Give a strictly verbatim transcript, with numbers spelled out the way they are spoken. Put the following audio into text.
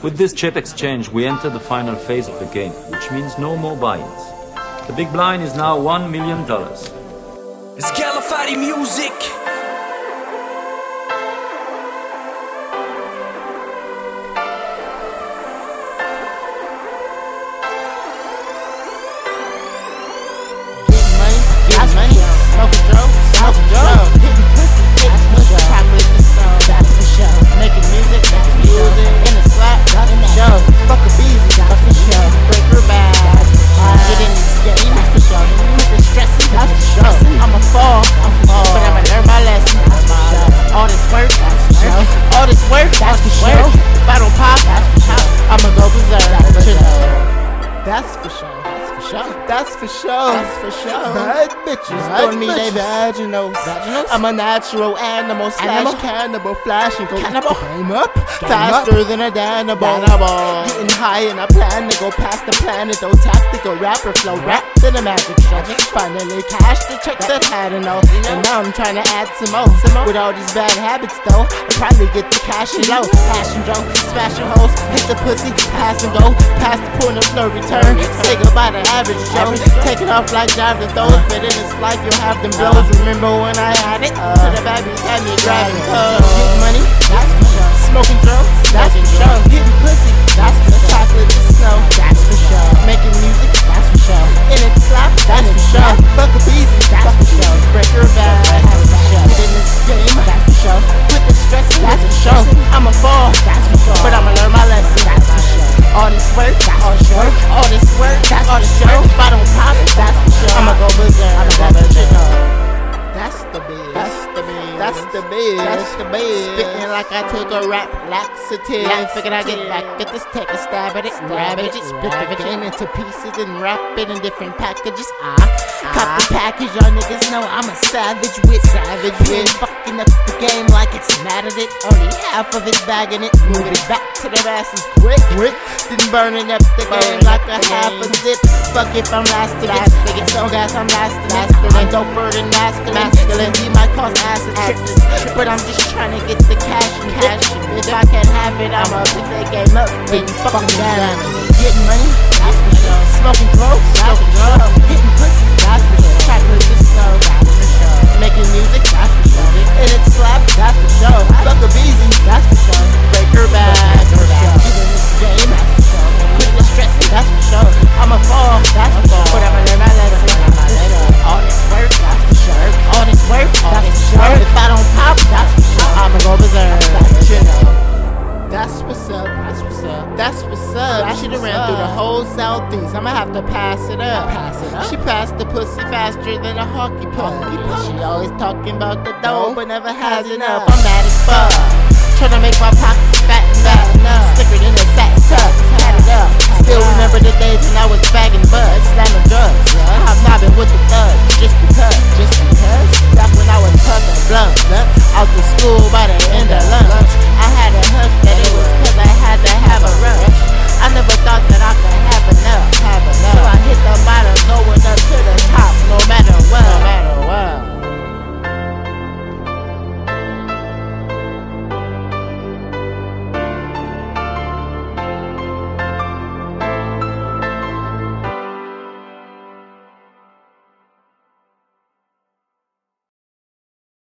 With this chip exchange, we enter the final phase of the game, which means no more buy-ins. The big blind is now one million dollars. It's Califati music. Getting money, smoking dope, smoking dope, hitting pussy, hitting pussy, chocolate and snow, that's for sure. Making music, making music, in the slap, that's for sure. Fuck a beezy, that's for sure. Break her back, get in this game, that's for sure. With the stressing, that's for sure. I'ma fall, I'ma fall, but I'ma learn my lesson. All this work, that's for sure. All this work, that's for sure. If I don't pop, that's for sure. I'ma go berserk, that's for sure. That's for sure. That's for sure. Bad bitches don't need they vaginals. vaginals. I'm a natural animal slash animal. cannibal. Flash and go cannibal. Game up game faster up. than a Danable. Getting high and I plan to go past the planet. Though tactical rapper flow rap to the magic show. Finally cash to check the pattern out. And now I'm trying to add some more. With all these bad habits though, I probably get the cash and low. Cash and Joe, smashing hoes, hit the pussy, pass and go. Past the point of no return. Say goodbye to average Joe. Taking off like jive to those, but in this life you'll have them blows. Remember when I had it? To the babies had me grabbing cuz. Getting money, that's for sure. Smoking drugs, that's for sure. Getting pussy, that's for sure. Chocolate and snow, that's for sure. Making music, that's for sure. In it slap, that's for sure. Fuck a beezy, that's for sure. Break her back, that's for sure. In this game, that's for sure. Put the stress, that's for sure. I'ma fall, that's for sure. But I'ma learn my lesson, that's for sure. All this work, that's all this work. All this work, that's all the show. If I don't pop it, that's for sure. I'ma go berserk, I'ma go berserk. That's the biz. That's the biz. That's the biz. That's the biz. Spitting like I took a rap laxative. I figured I get back at this, take a stab at it, grab it, split the can into pieces and wrap it in different packages. I cop the package, y'all niggas know I'm a savage with savage with fucking up the game like it's mad at it. Only half of it bagging it, move it back to the masses quick, quick. Then burning up the game like a half a zip. Fuck if I'm last to last, they get so gas I'm last to last. Then doper than masculine. He might cause acid trips, but I'm just trying to get the cash and cash. If I can't have it, I'ma pick that game up, getting fucking down. Getting money, that's for sure. Smoking drugs, that's for sure. Hitting pussy, that's for sure. Chocolate and snow, that's for sure. Making music, that's for sure. And it slap, that's for sure. Fuck a beezy, that's for sure. Break her back, getting this game, that's for sure. Quit the stress, that's for sure. I'ma fall, that's for sure. But I'ma learn my lesson. All this work, that's for sure. All this work, that's for sure. If I don't pop, that's for sure. I'ma go berserk. That's what's up. That's what's up. That's what's up. She done ran through the whole southeast. I'ma have to pass it up. Pass it up. She passed the pussy faster than a hockey puck. She always talking about the dough, but never has enough. I'm mad as fuck. Tryna make my